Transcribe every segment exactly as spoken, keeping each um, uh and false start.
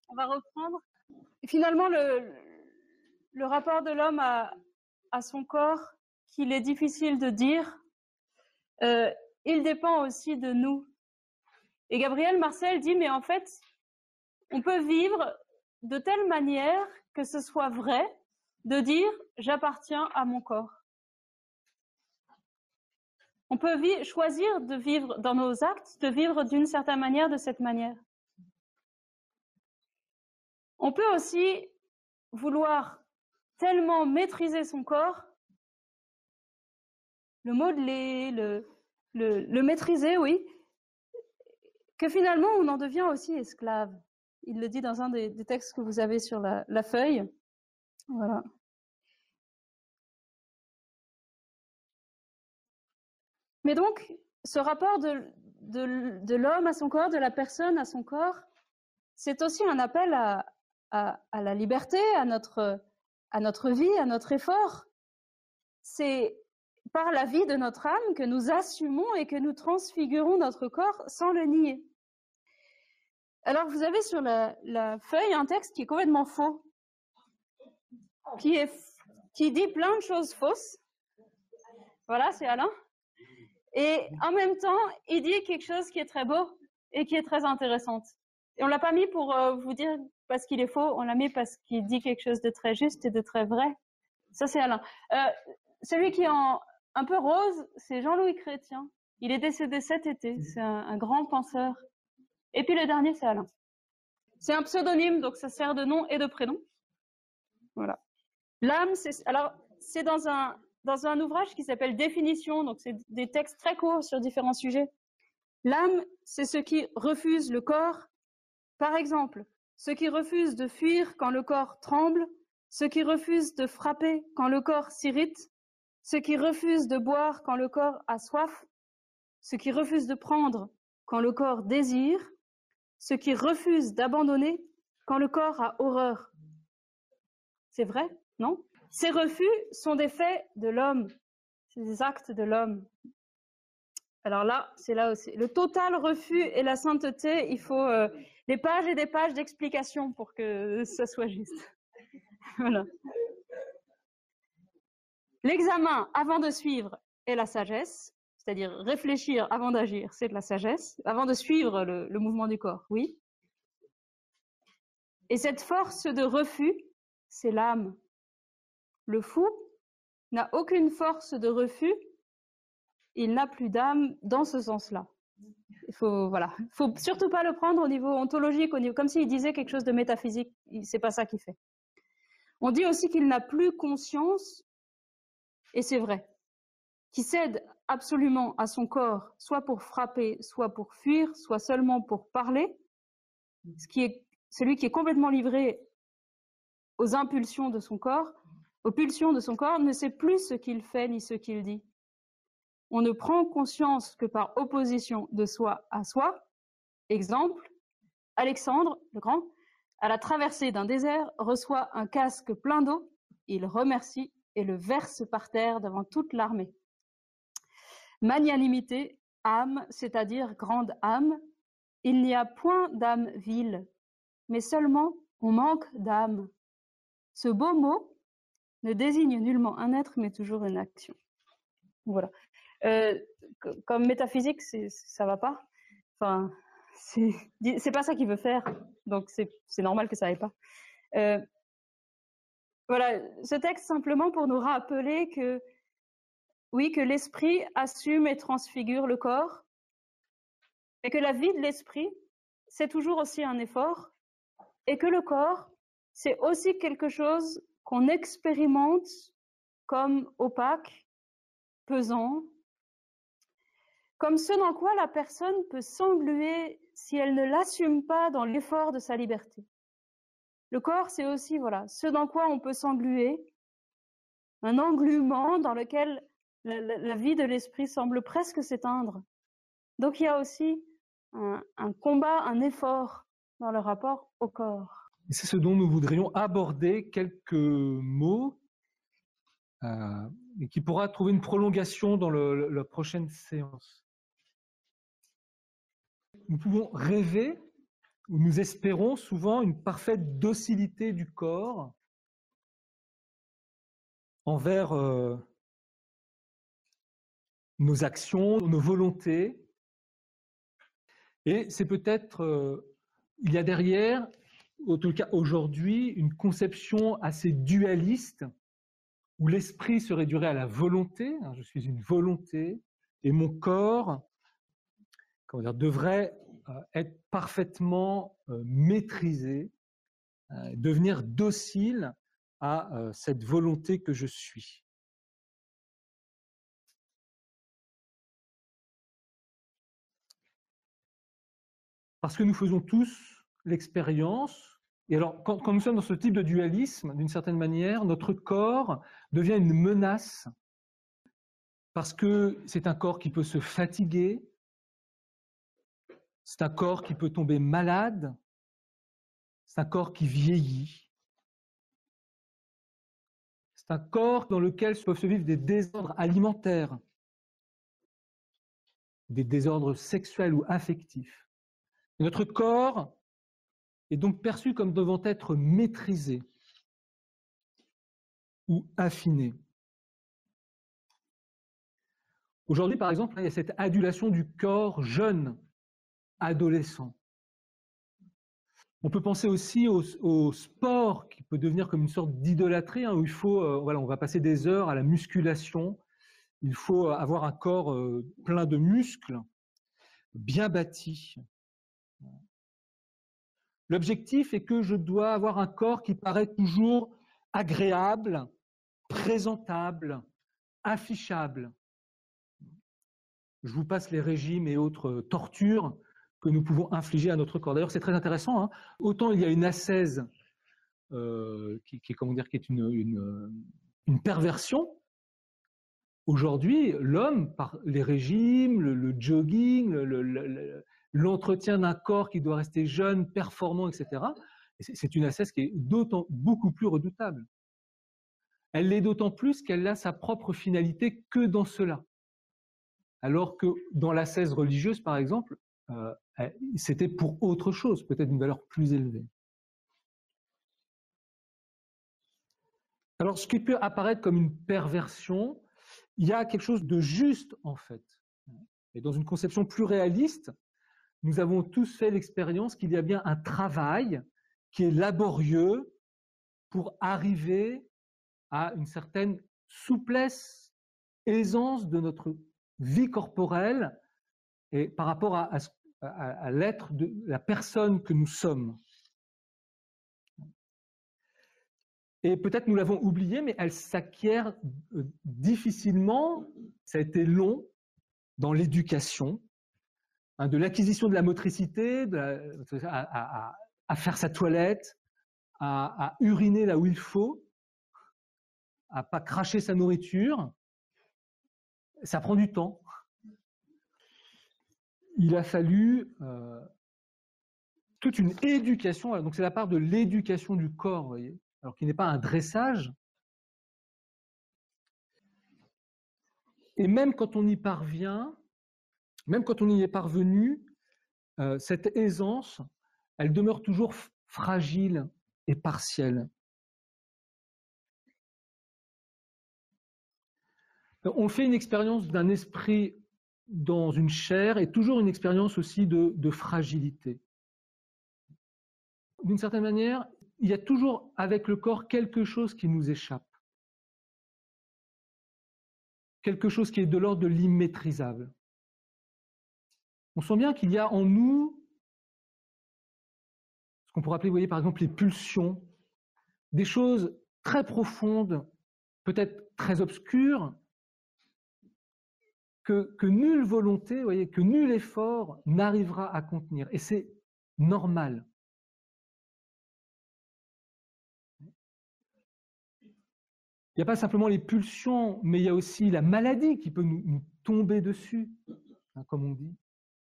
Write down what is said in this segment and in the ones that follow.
On va reprendre. Et finalement, le, le rapport de l'homme à, à son corps, qu'il est difficile de dire, euh, il dépend aussi de nous. Et Gabriel Marcel dit, mais en fait, on peut vivre de telle manière que ce soit vrai de dire « j'appartiens à mon corps ». On peut choisir de vivre dans nos actes, de vivre d'une certaine manière, de cette manière. On peut aussi vouloir tellement maîtriser son corps, le modeler, le, le, le maîtriser, oui, que finalement on en devient aussi esclave. Il le dit dans un des, des textes que vous avez sur la, la feuille. Voilà. Mais donc, ce rapport de, de, de l'homme à son corps, de la personne à son corps, c'est aussi un appel à, à, à la liberté, à notre, à notre vie, à notre effort. C'est par la vie de notre âme que nous assumons et que nous transfigurons notre corps sans le nier. Alors, vous avez sur la, la feuille un texte qui est complètement faux, qui, est, qui dit plein de choses fausses. Voilà, c'est Alain. Et en même temps, il dit quelque chose qui est très beau et qui est très intéressante. Et on l'a pas mis pour euh, vous dire parce qu'il est faux, on l'a mis parce qu'il dit quelque chose de très juste et de très vrai. Ça, c'est Alain. Euh, celui qui est en un peu rose, c'est Jean-Louis Chrétien. Il est décédé cet été. C'est un, un grand penseur. Et puis le dernier, c'est Alain. C'est un pseudonyme, donc ça sert de nom et de prénom. Voilà. L'âme, c'est alors c'est dans un dans un ouvrage qui s'appelle Définition, donc c'est des textes très courts sur différents sujets. L'âme, c'est ce qui refuse le corps. Par exemple, ce qui refuse de fuir quand le corps tremble, ce qui refuse de frapper quand le corps s'irrite, ce qui refuse de boire quand le corps a soif, ce qui refuse de prendre quand le corps désire, ce qui refuse d'abandonner quand le corps a horreur. C'est vrai, non? Ces refus sont des faits de l'homme, c'est des actes de l'homme. Alors là, c'est là aussi. Le total refus et la sainteté, il faut euh, des pages et des pages d'explications pour que ça soit juste. Voilà. L'examen avant de suivre est la sagesse, c'est-à-dire réfléchir avant d'agir, c'est de la sagesse, avant de suivre le, le mouvement du corps, oui. Et cette force de refus, c'est l'âme. Le fou n'a aucune force de refus, il n'a plus d'âme dans ce sens-là. Il faut, voilà, il faut surtout pas le prendre au niveau ontologique, au niveau, comme s'il disait quelque chose de métaphysique. C'est pas ça qu'il fait. On dit aussi qu'il n'a plus conscience, et c'est vrai, qui cède absolument à son corps, soit pour frapper, soit pour fuir, soit seulement pour parler, ce qui est celui qui est complètement livré aux impulsions de son corps, aux pulsions de son corps, ne sait plus ce qu'il fait ni ce qu'il dit. On ne prend conscience que par opposition de soi à soi. Exemple, Alexandre le Grand, à la traversée d'un désert, reçoit un casque plein d'eau, il remercie et le verse par terre devant toute l'armée. Magnanimité, âme, c'est-à-dire grande âme, il n'y a point d'âme vile, mais seulement on manque d'âme. Ce beau mot ne désigne nullement un être, mais toujours une action. Voilà. Euh, comme métaphysique, ça va pas. Enfin, c'est pas ça qu'il veut faire, donc c'est normal que ça aille pas. Euh, voilà, ce texte simplement pour nous rappeler que oui, que l'esprit assume et transfigure le corps, et que la vie de l'esprit, c'est toujours aussi un effort, et que le corps, c'est aussi quelque chose qu'on expérimente comme opaque, pesant, comme ce dans quoi la personne peut s'engluer si elle ne l'assume pas dans l'effort de sa liberté. Le corps, c'est aussi voilà, ce dans quoi on peut s'engluer, un engluement dans lequel la, la, la vie de l'esprit semble presque s'éteindre. Donc il y a aussi un, un combat, un effort dans le rapport au corps. Et c'est ce dont nous voudrions aborder quelques mots euh, et qui pourra trouver une prolongation dans le, le, la prochaine séance. Nous pouvons rêver où nous espérons souvent une parfaite docilité du corps envers euh, nos actions, nos volontés. Et c'est peut-être, euh, il y a derrière, en tout cas aujourd'hui, une conception assez dualiste où l'esprit se réduirait à la volonté, hein, je suis une volonté, et mon corps comment dire, devrait euh, être parfaitement euh, maîtrisé, euh, devenir docile à euh, cette volonté que je suis. Parce que nous faisons tous l'expérience, et alors quand, quand nous sommes dans ce type de dualisme, d'une certaine manière, notre corps devient une menace, parce que c'est un corps qui peut se fatiguer, c'est un corps qui peut tomber malade, c'est un corps qui vieillit, c'est un corps dans lequel peuvent se vivre des désordres alimentaires, des désordres sexuels ou affectifs. Et notre corps est donc perçu comme devant être maîtrisé ou affiné. Aujourd'hui, par exemple, il y a cette adulation du corps jeune, adolescent. On peut penser aussi au, au sport qui peut devenir comme une sorte d'idolâtrie, hein, où il faut, euh, voilà, on va passer des heures à la musculation, il faut avoir un corps euh, plein de muscles, bien bâti. L'objectif est que je dois avoir un corps qui paraît toujours agréable, présentable, affichable. Je vous passe les régimes et autres tortures que nous pouvons infliger à notre corps. D'ailleurs, c'est très intéressant. Hein. Autant il y a une ascèse euh, qui, qui, est, comment dire, qui est une, une, une perversion. Aujourd'hui, l'homme, par les régimes, le, le jogging, le, le, le, l'entretien d'un corps qui doit rester jeune, performant, et cetera, c'est une ascèse qui est d'autant beaucoup plus redoutable. Elle l'est d'autant plus qu'elle a sa propre finalité que dans cela. Alors que dans l'ascèse religieuse, par exemple, euh, c'était pour autre chose, peut-être une valeur plus élevée. Alors, ce qui peut apparaître comme une perversion, il y a quelque chose de juste, en fait. Et dans une conception plus réaliste, nous avons tous fait l'expérience qu'il y a bien un travail qui est laborieux pour arriver à une certaine souplesse, aisance de notre vie corporelle et par rapport à, à, à, à l'être de la personne que nous sommes. Et peut-être nous l'avons oublié, mais elle s'acquiert difficilement, ça a été long dans l'éducation, hein, de l'acquisition de la motricité, de la, à, à, à faire sa toilette, à, à uriner là où il faut, à pas cracher sa nourriture. Ça prend du temps. Il a fallu euh, toute une éducation, donc c'est la part de l'éducation du corps, vous voyez, alors qu'il n'est pas un dressage. Et même quand on y parvient, même quand on y est parvenu, euh, cette aisance, elle demeure toujours fragile et partielle. On fait une expérience d'un esprit dans une chair et toujours une expérience aussi de, de fragilité. D'une certaine manière, il y a toujours avec le corps quelque chose qui nous échappe. Quelque chose qui est de l'ordre de l'immaîtrisable. On sent bien qu'il y a en nous ce qu'on pourrait appeler, vous voyez, par exemple, les pulsions, des choses très profondes, peut-être très obscures, que, que nulle volonté, vous voyez, que nul effort n'arrivera à contenir. Et c'est normal. Il n'y a pas simplement les pulsions, mais il y a aussi la maladie qui peut nous, nous tomber dessus, hein, comme on dit.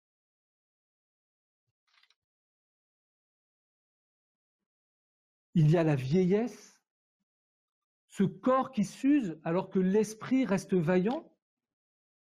Il y a la vieillesse, ce corps qui s'use alors que l'esprit reste vaillant.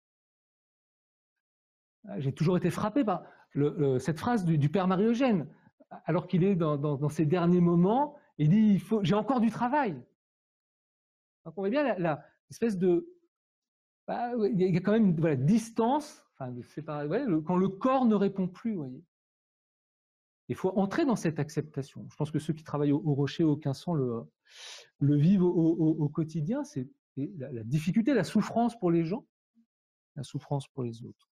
J'ai toujours été frappé par le, le, cette phrase du, du père Marie-Eugène. alors qu'il est dans, dans, dans ses derniers moments, il dit, il faut, j'ai encore du travail. Donc on voit bien la, la espèce de... Bah, il y a quand même une voilà, distance, enfin, de séparer, ouais, le, quand le corps ne répond plus, vous voyez. Il faut entrer dans cette acceptation. Je pense que ceux qui travaillent au, au Rocher, au Quinçon, le, le vivent au, au, au quotidien. C'est la, la difficulté, la souffrance pour les gens, la souffrance pour les autres.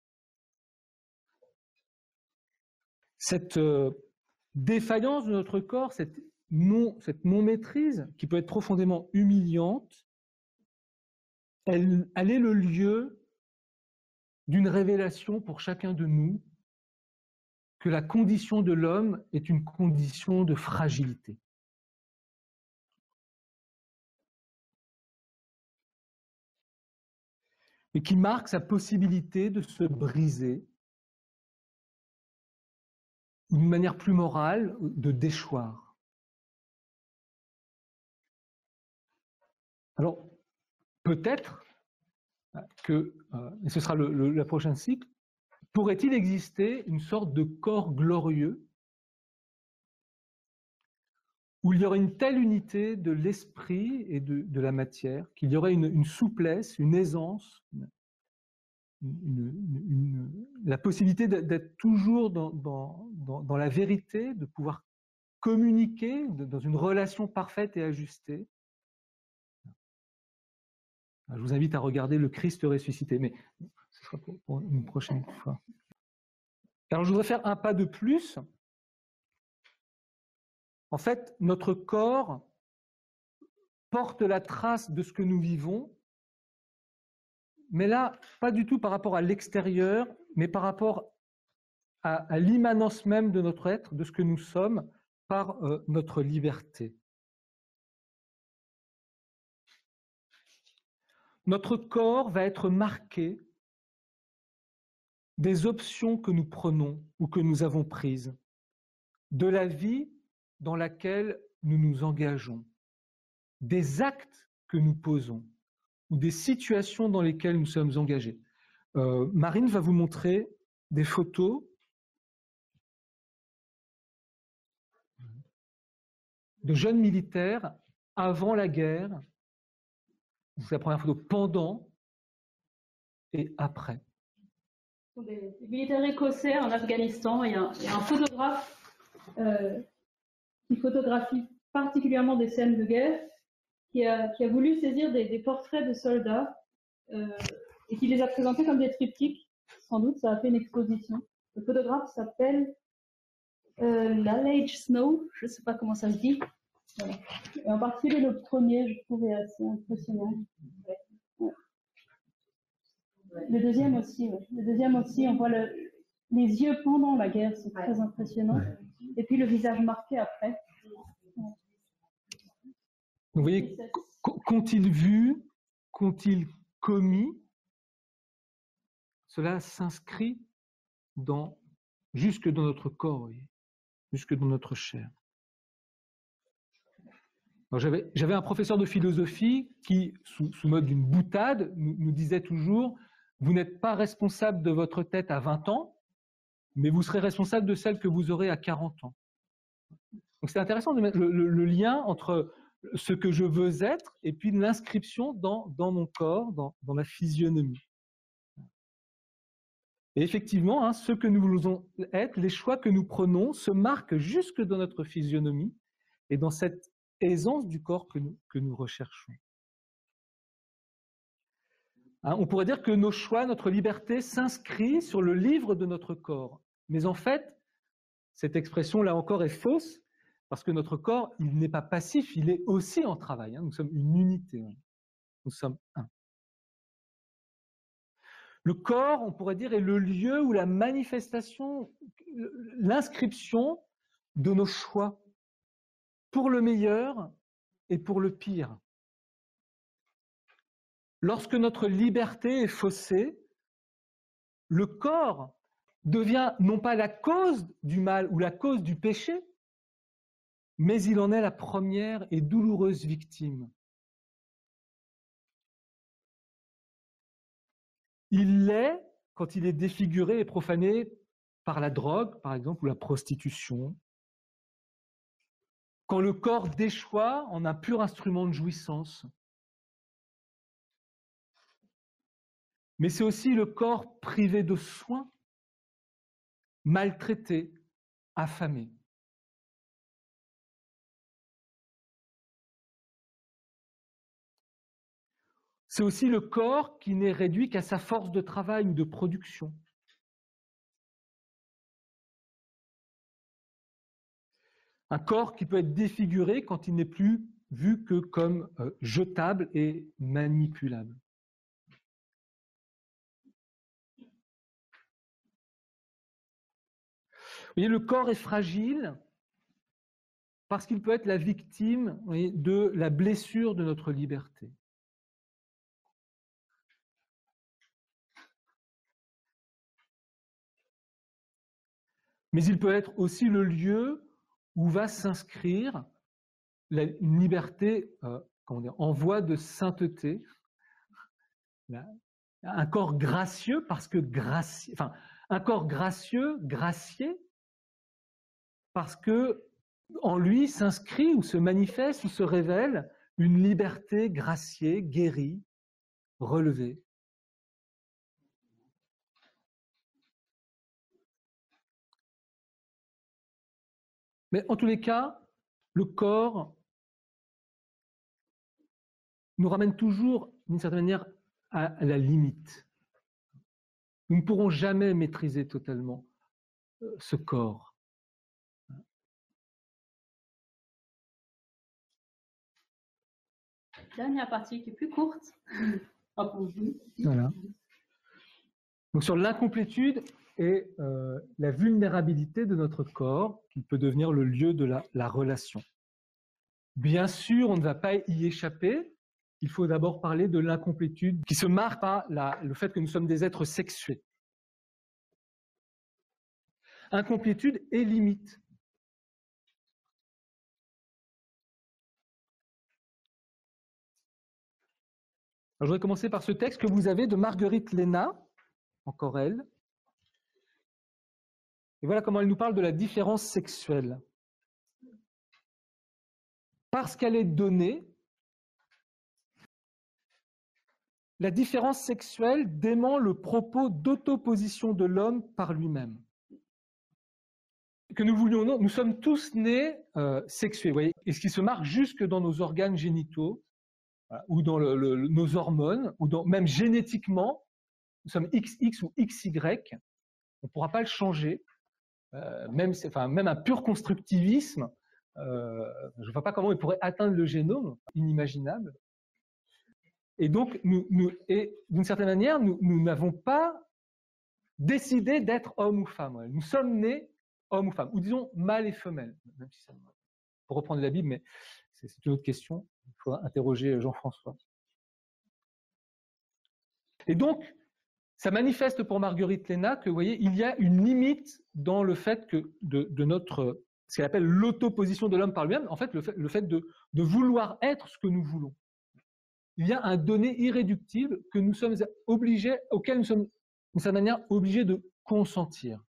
Cette euh, défaillance de notre corps, cette non, cette non-maîtrise, qui peut être profondément humiliante, elle, elle est le lieu d'une révélation pour chacun de nous que la condition de l'homme est une condition de fragilité. Et qui marque sa possibilité de se briser d'une manière plus morale, de déchoir. Alors, peut-être que, et ce sera le, le, le prochain cycle, pourrait-il exister une sorte de corps glorieux où il y aurait une telle unité de l'esprit et de, de la matière, qu'il y aurait une, une souplesse, une aisance, une, une, une, la possibilité d'être toujours dans, dans, dans, dans la vérité, de pouvoir communiquer dans une relation parfaite et ajustée. Je vous invite à regarder le Christ ressuscité, mais ce sera pour, pour une prochaine fois. Alors je voudrais faire un pas de plus. En fait, notre corps porte la trace de ce que nous vivons, mais là, pas du tout par rapport à l'extérieur, mais par rapport à, à l'immanence même de notre être, de ce que nous sommes, par euh, notre liberté. Notre corps va être marqué des options que nous prenons ou que nous avons prises, de la vie dans laquelle nous nous engageons, des actes que nous posons ou des situations dans lesquelles nous sommes engagés. Euh, Marine va vous montrer des photos de jeunes militaires avant la guerre. C'est la première photo pendant et après. Des militaires écossais en Afghanistan. Il y a un, il y a un photographe euh, qui photographie particulièrement des scènes de guerre, qui a, qui a voulu saisir des, des portraits de soldats euh, et qui les a présentés comme des triptyques. Sans doute, ça a fait une exposition. Le photographe s'appelle euh, Lalage Snow, je ne sais pas comment ça se dit. Voilà. Et en particulier le premier, je trouvais assez impressionnant. Ouais. Ouais. Le deuxième aussi, ouais. Le deuxième aussi, on voit le, les yeux pendant la guerre, c'est très impressionnant. Et puis le visage marqué après. Ouais. Vous voyez, qu'ont-ils vu, qu'ont-ils commis? Cela s'inscrit dans, jusque dans notre corps, vous voyez, jusque dans notre chair. J'avais, j'avais un professeur de philosophie qui, sous, sous mode d'une boutade, nous, nous disait toujours « Vous n'êtes pas responsable de votre tête à vingt ans, mais vous serez responsable de celle que vous aurez à quarante ans. » Donc c'est intéressant de mettre le, le, le lien entre ce que je veux être et puis l'inscription dans, dans mon corps, dans, dans ma physionomie. Et effectivement, hein, ce que nous voulons être, les choix que nous prenons se marquent jusque dans notre physionomie et dans cette aisance du corps que nous, que nous recherchons. Hein, on pourrait dire que nos choix, notre liberté s'inscrit sur le livre de notre corps. Mais en fait, cette expression, là encore, est fausse, parce que notre corps, il n'est pas passif, il est aussi en travail. Hein. Nous sommes une unité. Hein. Nous sommes un. Le corps, on pourrait dire, est le lieu où la manifestation, l'inscription de nos choix, pour le meilleur et pour le pire. Lorsque notre liberté est faussée, le corps devient non pas la cause du mal ou la cause du péché, mais il en est la première et douloureuse victime. Il l'est quand il est défiguré et profané par la drogue, par exemple, ou la prostitution. Quand le corps déchoit en un pur instrument de jouissance. Mais c'est aussi le corps privé de soins, maltraité, affamé. C'est aussi le corps qui n'est réduit qu'à sa force de travail ou de production. Un corps qui peut être défiguré quand il n'est plus vu que comme euh, jetable et manipulable. Vous voyez, le corps est fragile parce qu'il peut être la victime, vous voyez, de la blessure de notre liberté. Mais il peut être aussi le lieu où va s'inscrire la, une liberté euh, comment dire, en voie de sainteté, là, un corps gracieux parce que gracieux, enfin un corps gracieux, gracié, parce que en lui s'inscrit ou se manifeste ou se révèle une liberté graciée, guérie, relevée. Mais en tous les cas, le corps nous ramène toujours, d'une certaine manière, à la limite. Nous ne pourrons jamais maîtriser totalement ce corps. Dernière partie qui est plus courte. Voilà. Donc sur l'incomplétude et euh, la vulnérabilité de notre corps qui peut devenir le lieu de la, la relation. Bien sûr, on ne va pas y échapper. Il faut d'abord parler de l'incomplétude qui se marque par la, le fait que nous sommes des êtres sexués. Incomplétude et limite. Alors, je voudrais commencer par ce texte que vous avez de Marguerite Léna, encore elle. Et voilà comment elle nous parle de la différence sexuelle. Parce qu'elle est donnée, la différence sexuelle dément le propos d'autoposition de l'homme par lui-même. Que nous voulions non, nous sommes tous nés euh, sexués, vous voyez, et ce qui se marque jusque dans nos organes génitaux, voilà, ou dans le, le, nos hormones, ou dans, même génétiquement, nous sommes X X ou X Y, on ne pourra pas le changer, euh, même, enfin, même un pur constructivisme, euh, je ne vois pas comment il pourrait atteindre le génome, inimaginable. Et donc, nous, nous, et d'une certaine manière, nous n'avons pas décidé d'être homme ou femme. Nous sommes nés homme ou femme, ou disons mâle et femelle, même si ça, pour reprendre la Bible, mais c'est une autre question, il faut interroger Jean-François. Et donc, ça manifeste pour Marguerite Léna que, vous voyez, il y a une limite dans le fait que de, de notre, ce qu'elle appelle l'autoposition de l'homme par lui-même, en fait, le fait, le fait de, de vouloir être ce que nous voulons. Il y a un donné irréductible que nous sommes obligés, auquel nous sommes, d'une certaine manière, obligés de consentir.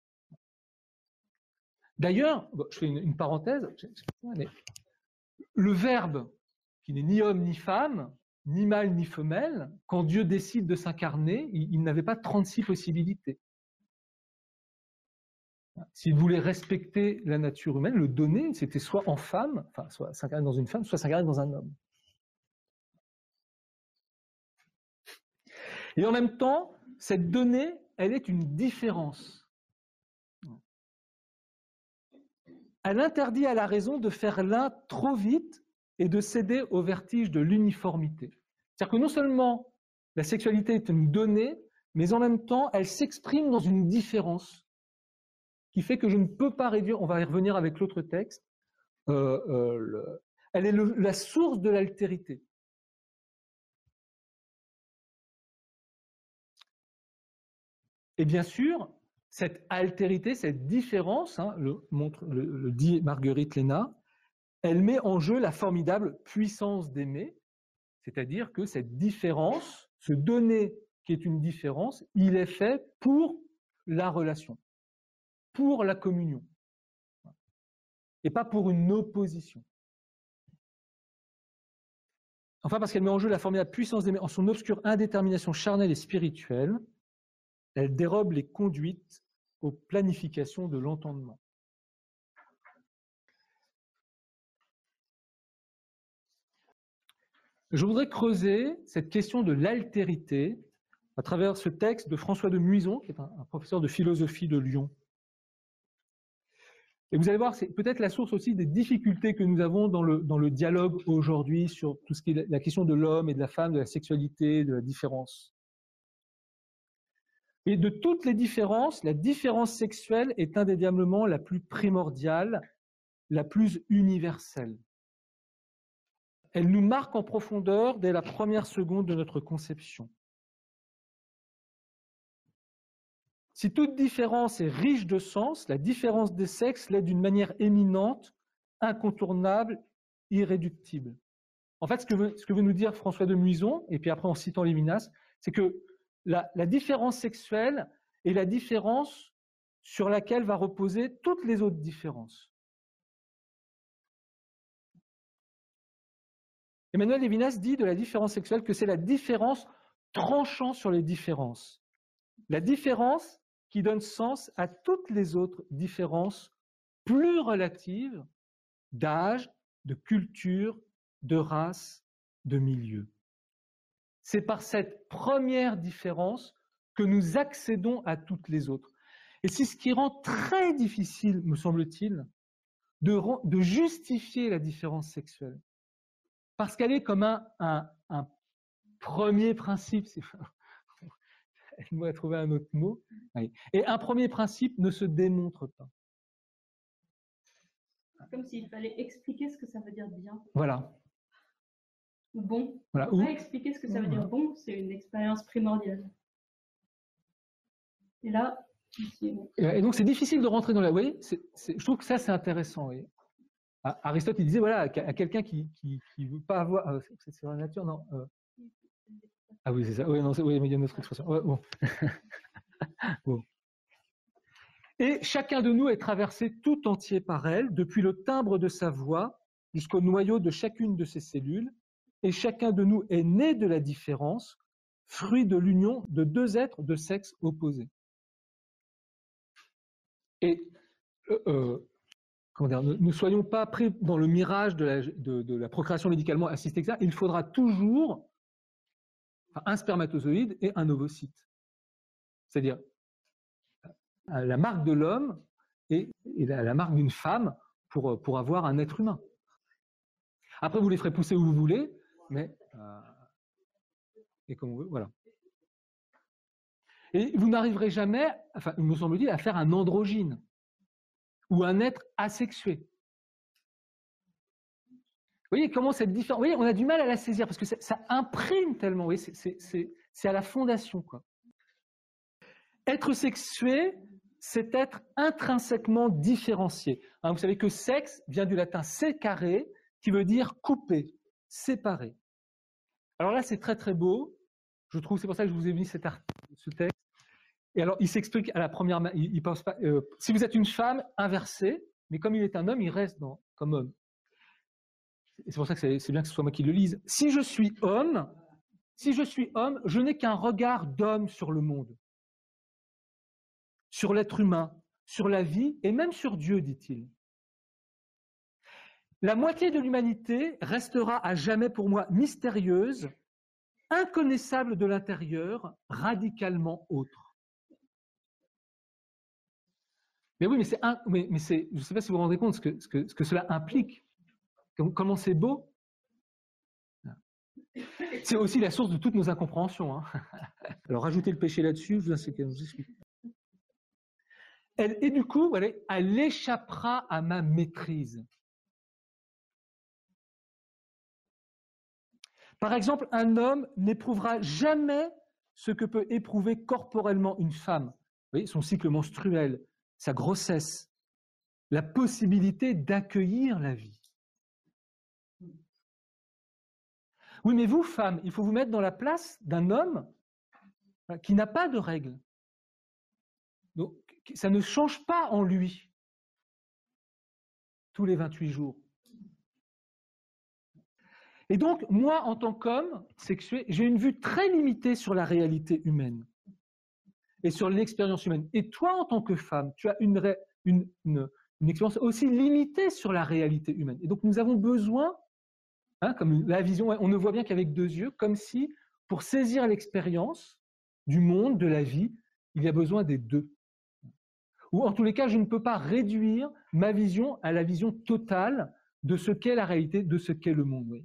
D'ailleurs, je fais une, une parenthèse, mais le verbe, qui n'est ni homme ni femme, ni mâle ni femelle, quand Dieu décide de s'incarner, il, il n'avait pas trente-six possibilités. S'il voulait respecter la nature humaine, le donner, c'était soit en femme, enfin, soit s'incarner dans une femme, soit s'incarner dans un homme. Et en même temps, cette donnée, elle est une différence. Elle interdit à la raison de faire l'un trop vite et de céder au vertige de l'uniformité. C'est-à-dire que non seulement la sexualité est une donnée, mais en même temps, elle s'exprime dans une différence qui fait que je ne peux pas réduire, on va y revenir avec l'autre texte, euh, euh, le, elle est le, la source de l'altérité. Et bien sûr, cette altérité, cette différence, hein, le, montre, le, le dit Marguerite Léna, elle met en jeu la formidable puissance d'aimer, c'est-à-dire que cette différence, ce donné qui est une différence, il est fait pour la relation. pour la communion, et pas pour une opposition. Enfin, parce qu'elle met en jeu la formidable puissance d'aimer en son obscure indétermination charnelle et spirituelle, elle dérobe les conduites aux planifications de l'entendement. Je voudrais creuser cette question de l'altérité à travers ce texte de François de Muison, qui est un, un professeur de philosophie de Lyon. Et vous allez voir, c'est peut-être la source aussi des difficultés que nous avons dans le, dans le dialogue aujourd'hui sur tout ce qui est la question de l'homme et de la femme, de la sexualité, de la différence. Et de toutes les différences, la différence sexuelle est indéniablement la plus primordiale, la plus universelle. Elle nous marque en profondeur dès la première seconde de notre conception. Si toute différence est riche de sens, la différence des sexes l'est d'une manière éminente, incontournable, irréductible. En fait, ce que veut, ce que veut nous dire François de Muison, et puis après en citant Lévinas, c'est que la, la différence sexuelle est la différence sur laquelle va reposer toutes les autres différences. Emmanuel Lévinas dit de la différence sexuelle que c'est la différence tranchant sur les différences. La différence qui donne sens à toutes les autres différences plus relatives d'âge, de culture, de race, de milieu. C'est par cette première différence que nous accédons à toutes les autres. Et c'est ce qui rend très difficile, me semble-t-il, de, de justifier la différence sexuelle. Parce qu'elle est comme un, un, un premier principe. Elle m'a trouvé un autre mot. Et un premier principe ne se démontre pas. Comme s'il fallait expliquer ce que ça veut dire bien. Voilà. Ou bon. Voilà. Pour Ou... expliquer ce que ça veut dire bon, c'est une expérience primordiale. Et là, ici, bon. Et donc c'est difficile de rentrer dans la. Vous voyez, c'est, c'est, je trouve que ça c'est intéressant. Vous voyez. Aristote, il disait voilà, à quelqu'un qui qui, qui veut pas avoir. Euh, c'est sur la nature, non euh... Ah oui, c'est ça. Oui, non, c'est, oui, mais il y a une autre expression. Ouais, bon. Bon. Et chacun de nous est traversé tout entier par elle, depuis le timbre de sa voix jusqu'au noyau de chacune de ses cellules, et chacun de nous est né de la différence, fruit de l'union de deux êtres de sexe opposé. Et euh, euh, comment dire, ne, ne soyons pas pris dans le mirage de la, de, de la procréation médicalement assistée, et cetera. Il faudra toujours enfin, un spermatozoïde et un ovocyte. C'est-à-dire la marque de l'homme et, et la, la marque d'une femme pour, pour avoir un être humain. Après, vous les ferez pousser où vous voulez, mais euh, et comme on veut, voilà. Et vous n'arriverez jamais, enfin, il me semble-t-il, à faire un androgyne ou un être asexué. Vous voyez comment cette différence. Vous voyez, on a du mal à la saisir parce que ça, ça imprime tellement. Vous voyez, c'est, c'est, c'est, c'est à la fondation, quoi. Être sexué, c'est être intrinsèquement différencié. Hein, vous savez que sexe vient du latin secare, qui veut dire couper, séparer. Alors là, c'est très très beau. Je trouve, c'est pour ça que je vous ai mis cet article, ce texte. Et alors, il s'explique à la première main. Il, il pense pas. Euh, si vous êtes une femme, inversée, mais comme il est un homme, il reste dans, comme homme. Et c'est pour ça que c'est, c'est bien que ce soit moi qui le lise. Si je suis homme, si je suis homme, je n'ai qu'un regard d'homme sur le monde, sur l'être humain, sur la vie et même sur Dieu, dit-il. La moitié de l'humanité restera à jamais pour moi mystérieuse, inconnaissable de l'intérieur, radicalement autre. Mais oui, mais c'est un, mais, mais c'est, je ne sais pas si vous vous rendez compte ce que, ce que, ce que cela implique. Comment c'est beau. C'est aussi la source de toutes nos incompréhensions. Hein. Alors, rajoutez le péché là-dessus, je vous explique. Elle, et du coup, elle, elle échappera à ma maîtrise. Par exemple, un homme n'éprouvera jamais ce que peut éprouver corporellement une femme. Vous voyez, son cycle menstruel, sa grossesse, la possibilité d'accueillir la vie. Oui, mais vous, femme, il faut vous mettre dans la place d'un homme qui n'a pas de règles. Donc, ça ne change pas en lui tous les vingt-huit jours. Et donc, moi, en tant qu'homme sexué, j'ai une vue très limitée sur la réalité humaine et sur l'expérience humaine. Et toi, en tant que femme, tu as une, une, une, une expérience aussi limitée sur la réalité humaine. Et donc, nous avons besoin, hein, comme la vision, on ne voit bien qu'avec deux yeux, comme si, pour saisir l'expérience du monde, de la vie, il y a besoin des deux. Ou en tous les cas, je ne peux pas réduire ma vision à la vision totale de ce qu'est la réalité, de ce qu'est le monde. Oui.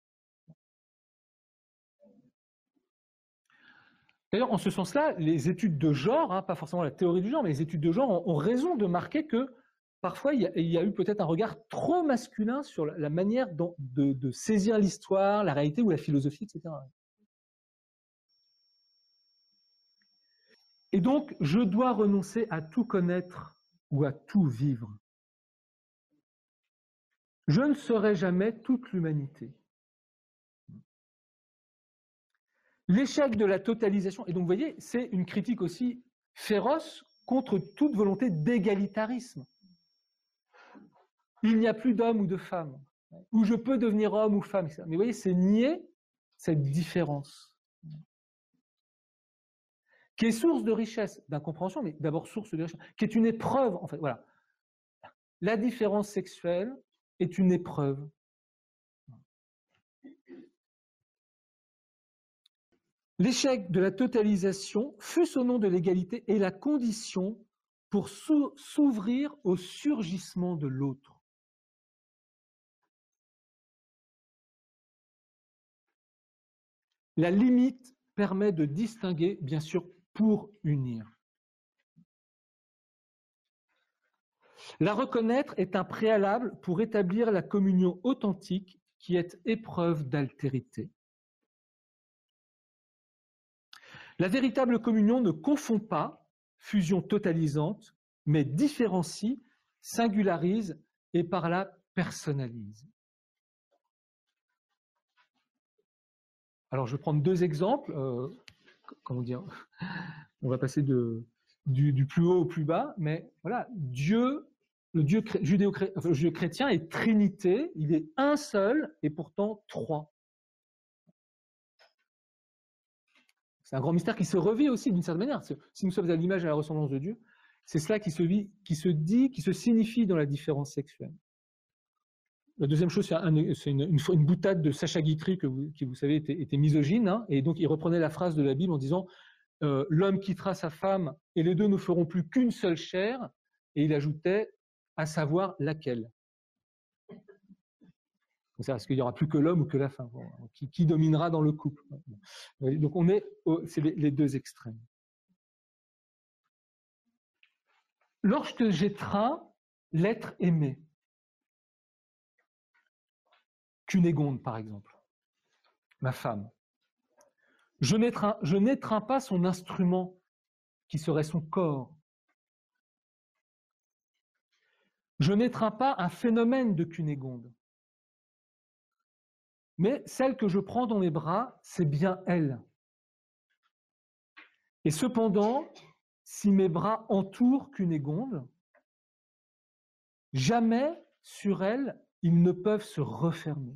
D'ailleurs, en ce sens-là, les études de genre, hein, pas forcément la théorie du genre, mais les études de genre ont, ont raison de marquer que parfois il y a, il y a eu peut-être un regard trop masculin sur la, la manière dont, de, de saisir l'histoire, la réalité ou la philosophie, et cetera. Et donc, je dois renoncer à tout connaître ou à tout vivre. Je ne serai jamais toute l'humanité. L'échec de la totalisation, et donc vous voyez, c'est une critique aussi féroce contre toute volonté d'égalitarisme. Il n'y a plus d'homme ou de femme, où je peux devenir homme ou femme, et cetera. Mais vous voyez, c'est nier cette différence, qui est source de richesse, d'incompréhension, mais d'abord source de richesse, qui est une épreuve, en fait, voilà. La différence sexuelle est une épreuve. L'échec de la totalisation, fût-ce au nom de l'égalité, est la condition pour s'ouvrir au surgissement de l'autre. La limite permet de distinguer, bien sûr, pour unir. La reconnaître est un préalable pour établir la communion authentique qui est épreuve d'altérité. La véritable communion ne confond pas, fusion totalisante, mais différencie, singularise et par là personnalise. Alors je vais prendre deux exemples. Euh, comment dire, on va passer de, du, du plus haut au plus bas, mais voilà, Dieu, le Dieu judéo-chrétien enfin, judéo-chrétien est Trinité, il est un seul et pourtant trois. C'est un grand mystère qui se revit aussi d'une certaine manière. Si nous sommes à l'image et à la ressemblance de Dieu, c'est cela qui se vit, qui se dit, qui se signifie dans la différence sexuelle. La deuxième chose, c'est un, une, une, une boutade de Sacha Guitry, que vous, qui vous savez était, était misogyne, hein, et donc il reprenait la phrase de la Bible en disant euh, « L'homme quittera sa femme et les deux ne feront plus qu'une seule chair », et il ajoutait « à savoir laquelle ». Est-ce qu'il n'y aura plus que l'homme ou que la femme qui, qui dominera dans le couple? Donc on est, c'est les, les deux extrêmes. Lorsque j'étreins l'être aimé, Cunégonde par exemple, ma femme, je n'étreins, je n'étreins pas son instrument qui serait son corps. Je n'étreins pas un phénomène de Cunégonde. Mais celle que je prends dans mes bras, c'est bien elle. Et cependant, si mes bras entourent Cunégonde, jamais sur elle, ils ne peuvent se refermer.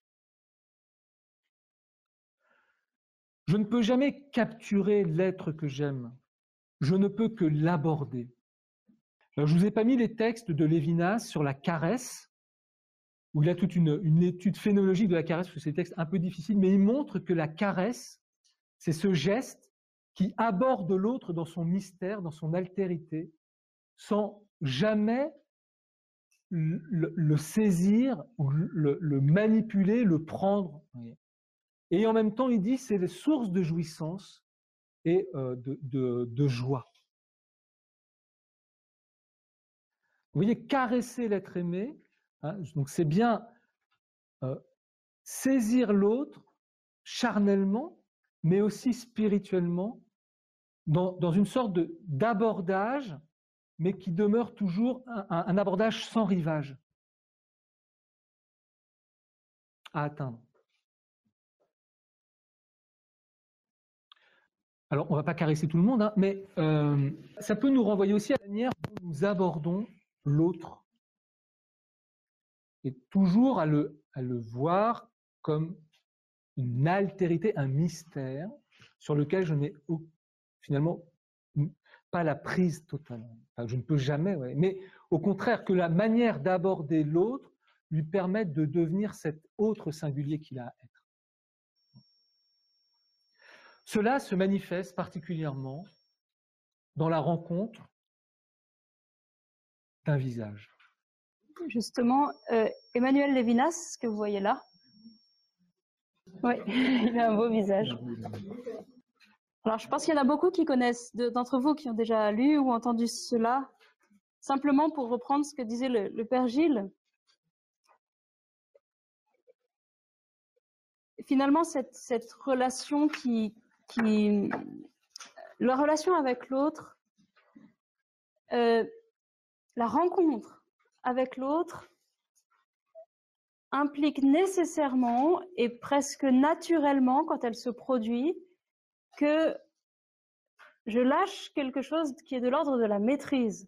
Je ne peux jamais capturer l'être que j'aime. Je ne peux que l'aborder. Alors, je ne vous ai pas mis les textes de Lévinas sur la caresse, où il a toute une, une étude phénoménologique de la caresse, parce que c'est des textes un peu difficiles, mais il montre que la caresse, c'est ce geste qui aborde l'autre dans son mystère, dans son altérité, sans jamais le, le saisir, le, le manipuler, le prendre. Et en même temps, il dit c'est les sources de jouissance et euh, de, de, de joie. Vous voyez, caresser l'être aimé, hein, donc c'est bien euh, saisir l'autre charnellement, mais aussi spirituellement, dans, dans une sorte de, d'abordage, mais qui demeure toujours un, un abordage sans rivage à atteindre. Alors, on ne va pas caresser tout le monde, hein, mais euh, ça peut nous renvoyer aussi à la manière dont nous abordons l'autre. Et toujours à le, à le voir comme une altérité, un mystère sur lequel je n'ai finalement pas la prise totale. Enfin, je ne peux jamais, ouais. Mais au contraire, que la manière d'aborder l'autre lui permette de devenir cet autre singulier qu'il a à être. Cela se manifeste particulièrement dans la rencontre d'un visage. Justement, euh, Emmanuel Levinas, que vous voyez là, oui, il a un beau visage. Alors, je pense qu'il y en a beaucoup qui connaissent, d'entre vous qui ont déjà lu ou entendu cela. Simplement pour reprendre ce que disait le, le Père Gilles, finalement, cette, cette relation qui, qui, la relation avec l'autre, euh, la rencontre avec l'autre implique nécessairement et presque naturellement, quand elle se produit, que je lâche quelque chose qui est de l'ordre de la maîtrise.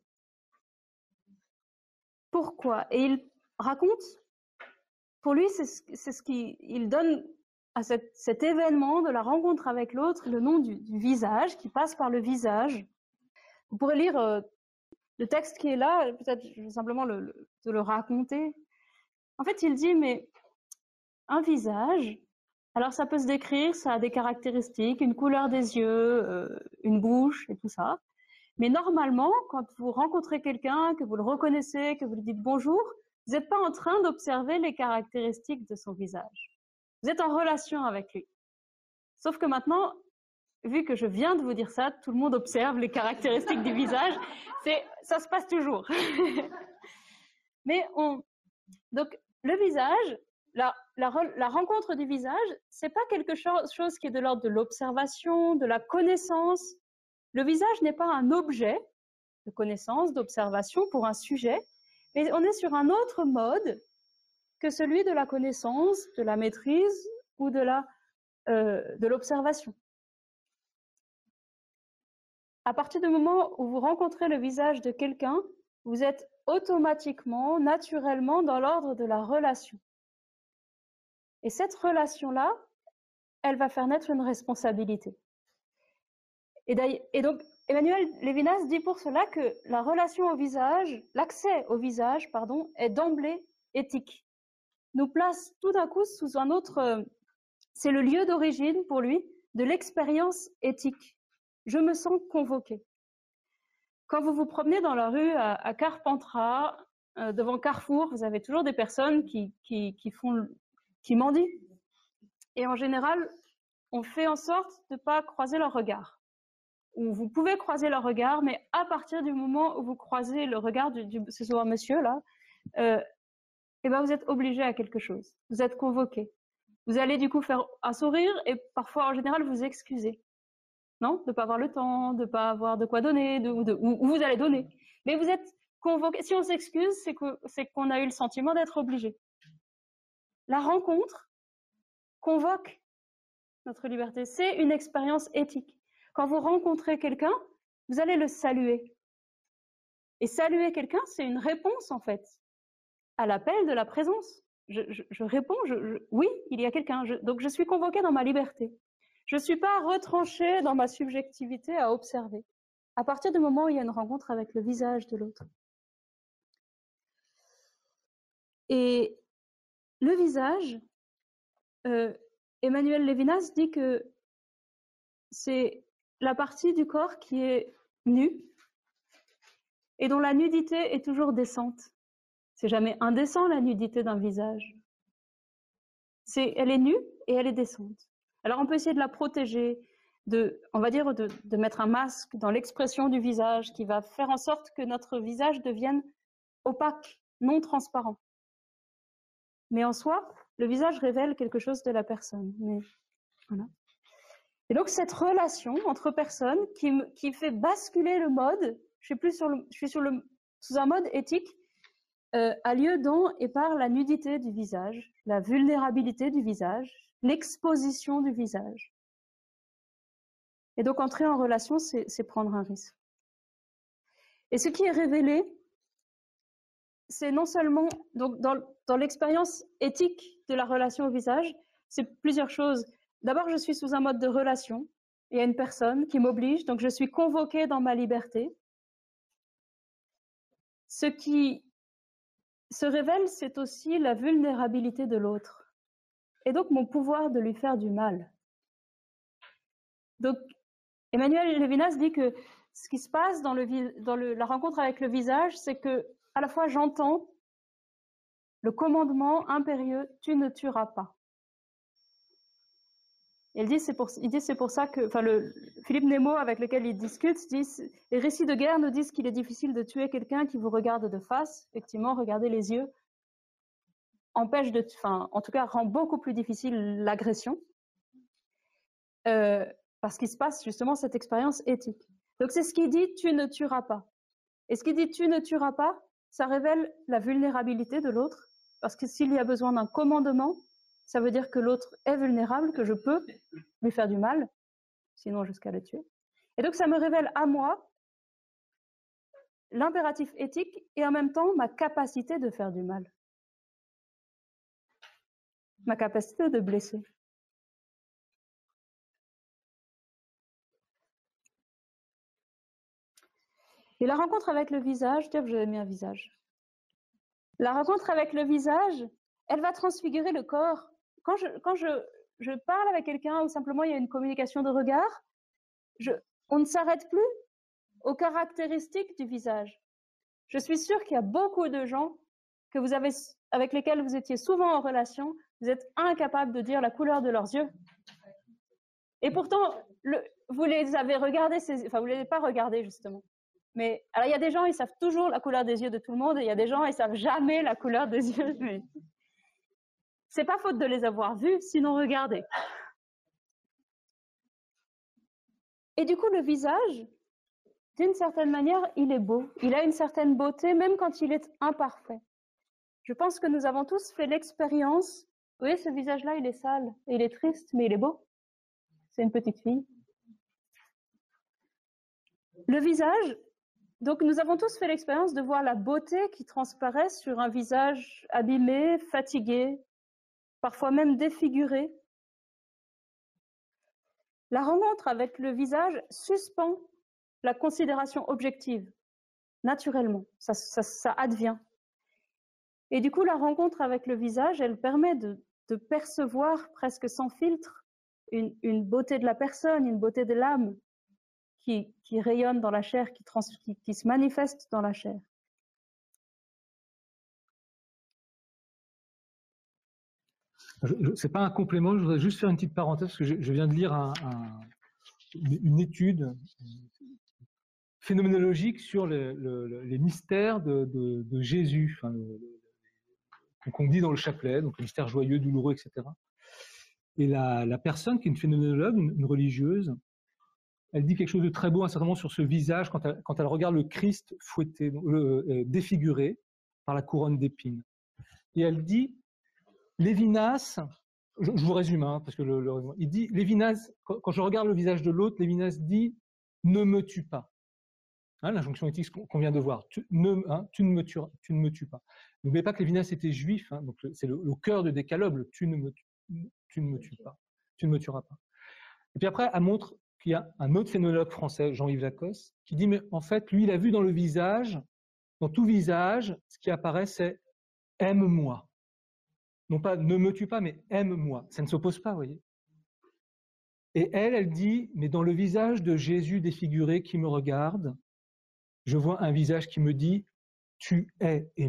Pourquoi? Et il raconte, pour lui, c'est ce, ce qui il donne à cette, cet événement de la rencontre avec l'autre le nom du, du visage, qui passe par le visage. Vous pourrez lire euh, le texte qui est là, peut-être je vais simplement le, le, de le raconter. En fait, il dit, mais un visage, alors ça peut se décrire, ça a des caractéristiques, une couleur des yeux, euh, une bouche et tout ça. Mais normalement, quand vous rencontrez quelqu'un, que vous le reconnaissez, que vous lui dites bonjour, vous n'êtes pas en train d'observer les caractéristiques de son visage. Vous êtes en relation avec lui. Sauf que maintenant, vu que je viens de vous dire ça, tout le monde observe les caractéristiques du visage. C'est, ça se passe toujours. Mais on, donc le visage, la, la, la rencontre du visage, c'est pas quelque chose, chose qui est de l'ordre de l'observation, de la connaissance. Le visage n'est pas un objet de connaissance, d'observation pour un sujet, mais on est sur un autre mode que celui de la connaissance, de la maîtrise ou de la, euh, de l'observation. À partir du moment où vous rencontrez le visage de quelqu'un, vous êtes automatiquement, naturellement dans l'ordre de la relation. Et cette relation-là, elle va faire naître une responsabilité. Et, et donc, Emmanuel Levinas dit pour cela que la relation au visage, l'accès au visage, pardon, est d'emblée éthique. Nous place tout d'un coup sous un autre, c'est le lieu d'origine pour lui de l'expérience éthique. Je me sens convoqué. Quand vous vous promenez dans la rue à, à Carpentras, euh, devant Carrefour, vous avez toujours des personnes qui, qui, qui font, qui mendient. Et en général, on fait en sorte de ne pas croiser leur regard. Ou vous pouvez croiser leur regard, mais à partir du moment où vous croisez le regard du, du ce soit un monsieur là, euh, et ben vous êtes obligé à quelque chose. Vous êtes convoqué. Vous allez du coup faire un sourire et parfois en général vous excuser. Non, de ne pas avoir le temps, de ne pas avoir de quoi donner, de, de, ou, ou vous allez donner. Mais vous êtes convoqué. Si on s'excuse, c'est que, c'est qu'on a eu le sentiment d'être obligé. La rencontre convoque notre liberté. C'est une expérience éthique. Quand vous rencontrez quelqu'un, vous allez le saluer. Et saluer quelqu'un, c'est une réponse en fait à l'appel de la présence. Je, je, je réponds, je, je, oui, il y a quelqu'un. Donc je suis convoquée dans ma liberté. Je ne suis pas retranchée dans ma subjectivité à observer. À partir du moment où il y a une rencontre avec le visage de l'autre. Et le visage, euh, Emmanuel Levinas dit que c'est la partie du corps qui est nue et dont la nudité est toujours décente. C'est jamais indécent la nudité d'un visage. C'est, elle est nue et elle est décente. Alors on peut essayer de la protéger, de, on va dire de, de mettre un masque dans l'expression du visage qui va faire en sorte que notre visage devienne opaque, non transparent. Mais en soi, le visage révèle quelque chose de la personne. Mais, voilà. Et donc cette relation entre personnes qui, qui fait basculer le mode, je suis, plus sur le, je suis sur le, sous un mode éthique, euh, a lieu dans et par la nudité du visage, la vulnérabilité du visage, l'exposition du visage. Et donc, entrer en relation, c'est prendre un risque. Et ce qui est révélé, c'est non seulement, donc dans, dans l'expérience éthique de la relation au visage, c'est plusieurs choses. D'abord, je suis sous un mode de relation. Il y a une personne qui m'oblige, donc je suis convoquée dans ma liberté. Ce qui se révèle, c'est aussi la vulnérabilité de l'autre. Et donc, mon pouvoir de lui faire du mal. Donc, Emmanuel Levinas dit que ce qui se passe dans, le, dans le, la rencontre avec le visage, c'est que à la fois j'entends le commandement impérieux « tu ne tueras pas ». Il dit c'est pour, il dit c'est pour ça que, enfin le Philippe Nemo avec lequel il discute dit les récits de guerre nous disent qu'il est difficile de tuer quelqu'un qui vous regarde de face. Effectivement, regarder les yeux empêche de, enfin en tout cas rend beaucoup plus difficile l'agression. Euh, parce qu'il se passe justement cette expérience éthique. Donc c'est ce qu'il dit, tu ne tueras pas. Et ce qu'il dit, tu ne tueras pas, ça révèle la vulnérabilité de l'autre, parce que s'il y a besoin d'un commandement, ça veut dire que l'autre est vulnérable, que je peux lui faire du mal, sinon jusqu'à le tuer. Et donc ça me révèle à moi l'impératif éthique et en même temps ma capacité de faire du mal. Ma capacité de blesser. Et la rencontre avec le visage, tiens, j'avais mis un visage. La rencontre avec le visage, elle va transfigurer le corps. Quand je, quand je, je parle avec quelqu'un ou simplement il y a une communication de regard, je, on ne s'arrête plus aux caractéristiques du visage. Je suis sûre qu'il y a beaucoup de gens que vous avez, avec lesquels vous étiez souvent en relation, vous êtes incapables de dire la couleur de leurs yeux. Et pourtant, le, vous les avez regardés, enfin vous ne les avez pas regardés justement. Mais alors il y a des gens, ils savent toujours la couleur des yeux de tout le monde, et il y a des gens, ils savent jamais la couleur des yeux. Mais c'est pas faute de les avoir vus, sinon regardez. Et du coup, le visage, d'une certaine manière, il est beau. Il a une certaine beauté, même quand il est imparfait. Je pense que nous avons tous fait l'expérience. Vous voyez, ce visage-là, il est sale, et il est triste, mais il est beau. C'est une petite fille. Le visage, donc nous avons tous fait l'expérience de voir la beauté qui transparaît sur un visage abîmé, fatigué, parfois même défiguré. La rencontre avec le visage suspend la considération objective, naturellement, ça, ça, ça advient. Et du coup, la rencontre avec le visage, elle permet de, de percevoir presque sans filtre une, une beauté de la personne, une beauté de l'âme qui, qui rayonne dans la chair, qui, trans, qui, qui se manifeste dans la chair. Ce n'est pas un complément, je voudrais juste faire une petite parenthèse, parce que je, je viens de lire un, un, une étude phénoménologique sur le, le, les mystères de, de, de Jésus, enfin, qu'on dit dans le chapelet, donc le mystère joyeux, douloureux, et cetera. Et la, la personne qui est une phénoménologue, une, une religieuse, elle dit quelque chose de très beau, certainement sur ce visage, quand elle, quand elle regarde le Christ fouetté, le, euh, défiguré par la couronne d'épines. Et elle dit, Lévinas, je, je vous résume, hein, parce que le, le, il dit, Lévinas, quand, quand je regarde le visage de l'autre, Lévinas dit, ne me tue pas. Hein, l'injonction éthique qu'on vient de voir, tu ne, hein, tu ne, me, tueras, tu ne me tues pas. N'oubliez pas que Lévinas était juif, hein, donc c'est le, le cœur de Décalogue, le tu ne, me, tu ne me tues pas, tu ne me tueras pas. Et puis après, elle montre qu'il y a un autre phénoménologue français, Jean-Yves Lacoste, qui dit, mais en fait, lui, il a vu dans le visage, dans tout visage, ce qui apparaît, c'est « aime-moi ». Non pas « ne me tue pas », mais « aime-moi ». Ça ne s'oppose pas, vous voyez. Et elle, elle dit, mais dans le visage de Jésus défiguré qui me regarde, je vois un visage qui me dit « tu es aimé ».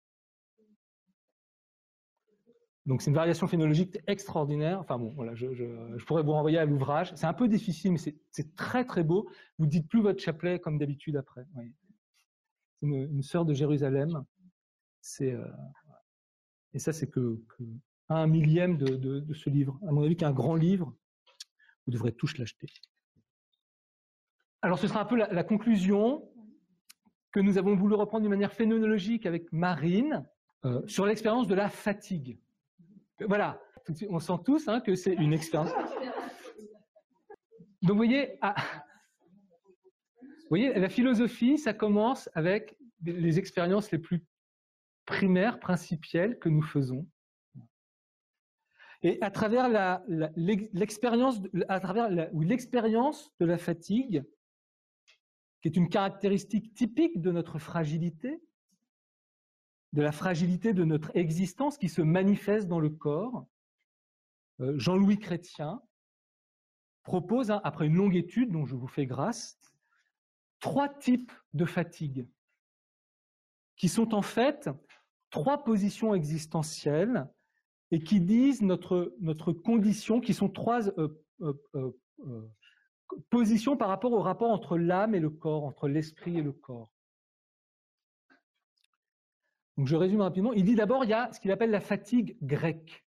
Donc c'est une variation phénoménologique extraordinaire. Enfin bon, voilà, je, je, je pourrais vous renvoyer à l'ouvrage. C'est un peu difficile, mais c'est très très beau. Vous ne dites plus votre chapelet comme d'habitude après. Oui. C'est une, une sœur de Jérusalem. C'est euh, et ça c'est que, que un millième de, de, de ce livre. À mon avis, qu'un grand livre, vous devrez tous l'acheter. Alors ce sera un peu la, la conclusion que nous avons voulu reprendre d'une manière phénoménologique avec Marine euh, sur l'expérience de la fatigue. Voilà, on sent tous hein, que c'est une expérience. Donc, vous voyez, ah, vous voyez, la philosophie, ça commence avec les expériences les plus primaires, principielles que nous faisons. Et à travers la, la, l'expérience, à travers la, ou l'expérience de la fatigue, qui est une caractéristique typique de notre fragilité, de la fragilité de notre existence qui se manifeste dans le corps, euh, Jean-Louis Chrétien propose, hein, après une longue étude dont je vous fais grâce, trois types de fatigue, qui sont en fait trois positions existentielles et qui disent notre, notre condition, qui sont trois euh, euh, euh, euh, positions par rapport au rapport entre l'âme et le corps, entre l'esprit et le corps. Donc je résume rapidement. Il dit d'abord, il y a ce qu'il appelle la fatigue grecque.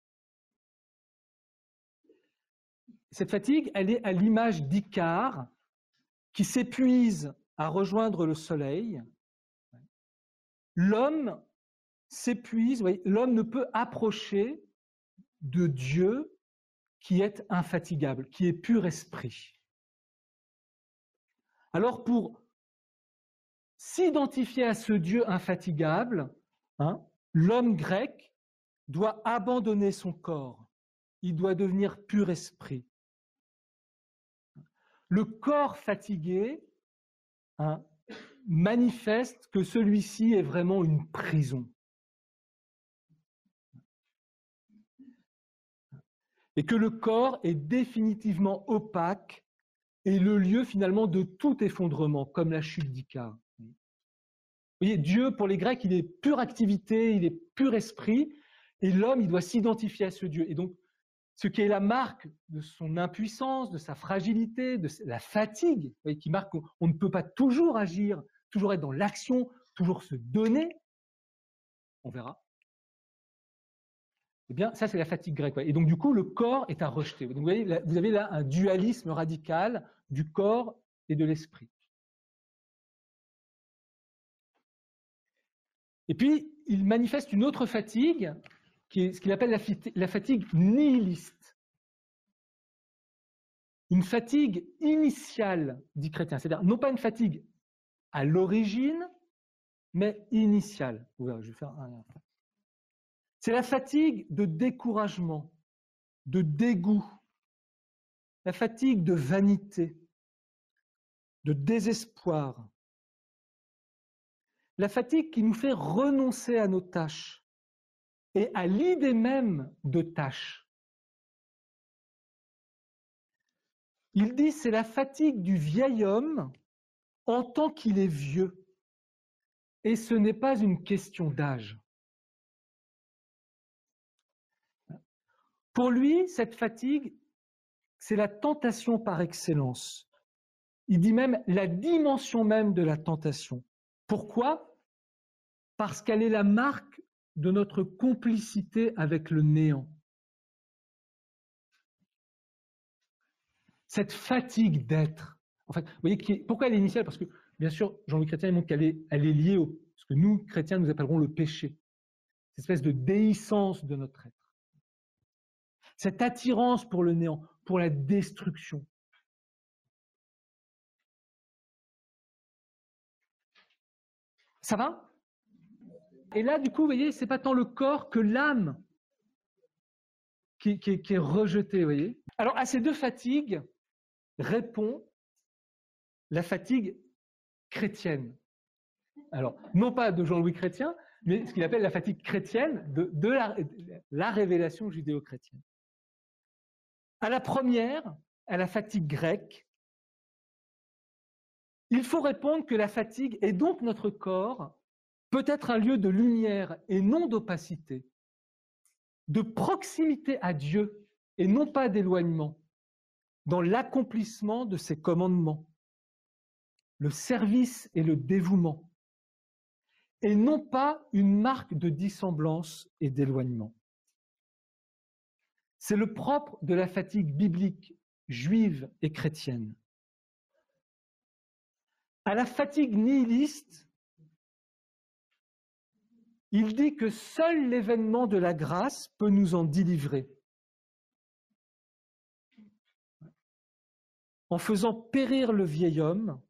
Cette fatigue, elle est à l'image d'Icare, qui s'épuise à rejoindre le soleil. L'homme s'épuise, l'homme ne peut approcher de Dieu qui est infatigable, qui est pur esprit. Alors pour s'identifier à ce Dieu infatigable, hein, l'homme grec doit abandonner son corps, il doit devenir pur esprit. Le corps fatigué, hein, manifeste que celui-ci est vraiment une prison. Et que le corps est définitivement opaque et le lieu finalement de tout effondrement, comme la chute d'Icare. Vous voyez, Dieu, pour les Grecs, il est pure activité, il est pur esprit, et l'homme, il doit s'identifier à ce Dieu. Et donc, ce qui est la marque de son impuissance, de sa fragilité, de la fatigue, vous voyez, qui marque qu'on ne peut pas toujours agir, toujours être dans l'action, toujours se donner, on verra. Eh bien, ça, c'est la fatigue grecque. Et donc, du coup, le corps est à rejeter. Donc, vous voyez, là, vous avez là un dualisme radical du corps et de l'esprit. Et puis, il manifeste une autre fatigue, qui est ce qu'il appelle la, la fatigue nihiliste. Une fatigue initiale, dit Chrétien, c'est-à-dire non pas une fatigue à l'origine, mais initiale. Vous verrez, je vais faire un. C'est la fatigue de découragement, de dégoût, la fatigue de vanité, de désespoir, la fatigue qui nous fait renoncer à nos tâches et à l'idée même de tâches. Il dit c'est la fatigue du vieil homme en tant qu'il est vieux, et ce n'est pas une question d'âge. Pour lui, cette fatigue, c'est la tentation par excellence. Il dit même la dimension même de la tentation. Pourquoi? Parce qu'elle est la marque de notre complicité avec le néant. Cette fatigue d'être. En fait, vous voyez, pourquoi elle est initiale? Parce que, bien sûr, Jean-Louis Chrétien montre qu'elle est, elle est liée au ce que nous, chrétiens, nous appellerons le péché. Cette espèce de déhiscence de notre être. Cette attirance pour le néant, pour la destruction. Ça va? Et là, du coup, vous voyez, c'est pas tant le corps que l'âme qui, qui, qui est rejetée, vous voyez. Alors, à ces deux fatigues répond la fatigue chrétienne. Alors, non pas de Jean-Louis Chrétien, mais ce qu'il appelle la fatigue chrétienne de, de la, la révélation judéo-chrétienne. À la première, à la fatigue grecque, il faut répondre que la fatigue, et donc notre corps, peut être un lieu de lumière et non d'opacité, de proximité à Dieu et non pas d'éloignement, dans l'accomplissement de ses commandements, le service et le dévouement, et non pas une marque de dissemblance et d'éloignement. C'est le propre de la fatigue biblique, juive et chrétienne. À la fatigue nihiliste, il dit que seul l'événement de la grâce peut nous en délivrer. en faisant périr le vieil homme,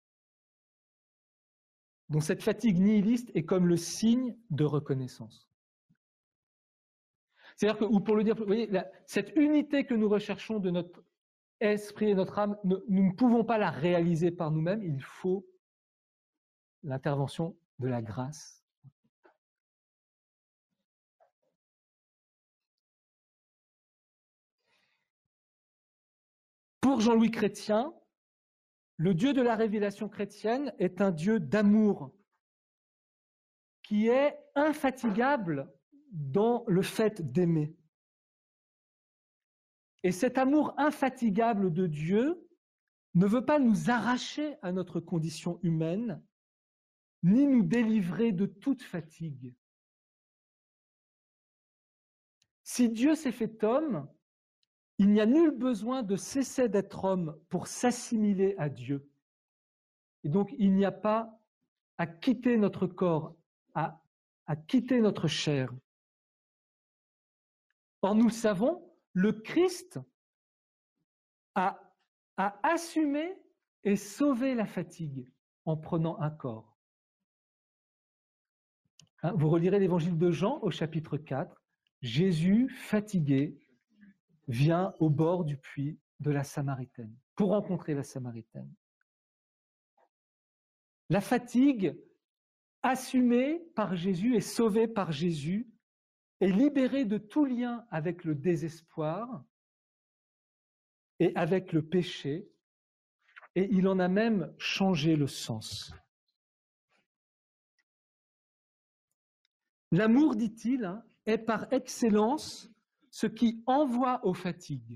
dont cette fatigue nihiliste est comme le signe de reconnaissance. C'est-à-dire que, ou pour le dire, vous voyez, la, cette unité que nous recherchons de notre esprit et notre âme, ne, nous ne pouvons pas la réaliser par nous-mêmes, il faut l'intervention de la grâce. Pour Jean-Louis Chrétien, le Dieu de la révélation chrétienne est un Dieu d'amour qui est infatigable dans le fait d'aimer. Et cet amour infatigable de Dieu ne veut pas nous arracher à notre condition humaine, ni nous délivrer de toute fatigue. Si Dieu s'est fait homme, il n'y a nul besoin de cesser d'être homme pour s'assimiler à Dieu. Et donc, il n'y a pas à quitter notre corps, à, à quitter notre chair. Or, nous le savons, le Christ a, a assumé et sauvé la fatigue en prenant un corps. Hein, vous relirez l'évangile de Jean au chapitre quatre. Jésus, fatigué, vient au bord du puits de la Samaritaine pour rencontrer la Samaritaine. La fatigue, assumée par Jésus et sauvée par Jésus, est libérée de tout lien avec le désespoir et avec le péché, et il en a même changé le sens. L'amour, dit-il, est par excellence ce qui envoie aux fatigues,